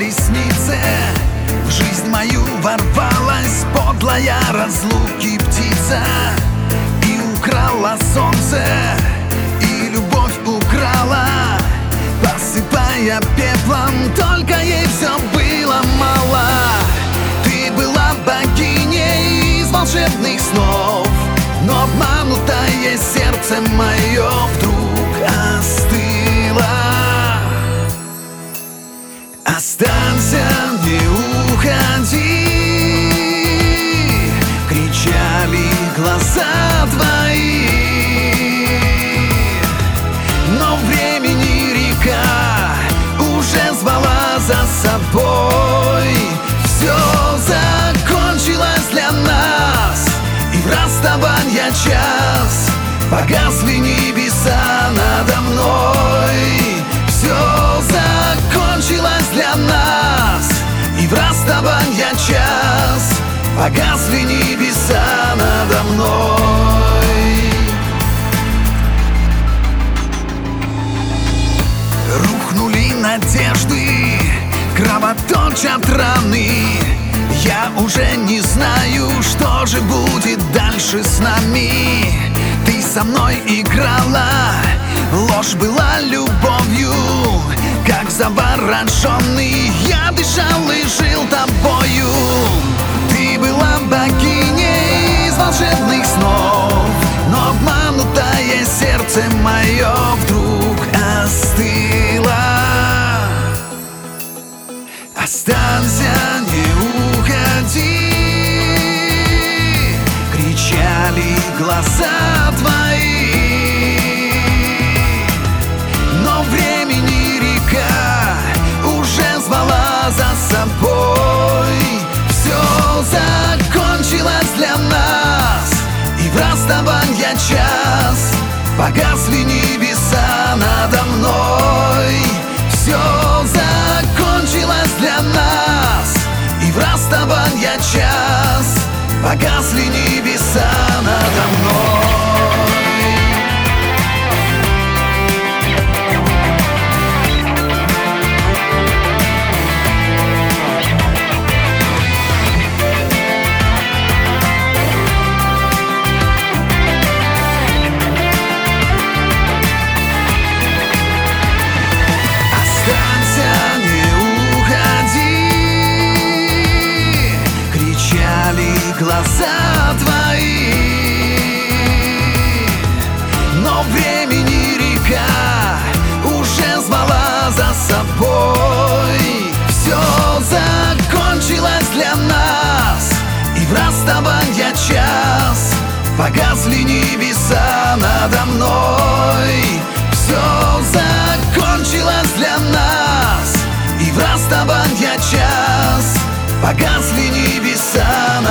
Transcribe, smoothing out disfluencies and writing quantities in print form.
колеснице в жизнь мою ворвалась подлая разлуки птица и украла солнце, и любовь украла, посыпая пеплом, только ей все было мало. Ты была богиней из волшебных снов, но обманутое сердце мое вдруг остыло. Останься, не уходи, кричали глаза твои, но времени река уже звала за собой. Все закончилось для нас, и в расставанье час погасли небеса надо мной. Все закончилось для нас, и в расставанье час погасли небеса надо мной. Рухнули надежды, кровоточат раны. Я уже не знаю, что же будет дальше с нами. Ты со мной играла, ложь была любовью, как завороженный я дышал и жил тобою. Ты была богиней из волшебных снов, но обманутое сердце мое вдруг остыло. Останься, не уходи, кричали глаза твои, но времени река уже звала за собой. Все закончилось для нас, и в расставанье час погасли небеса надо мной. Все закончилось для нас, и в расставанье час погасли небеса надо мной. Глаза твои, но времени река уже звала за собой. Все закончилось для нас, и в расставанье час погасли небеса надо мной. Все закончилось для нас, и в расставанье час погасли небеса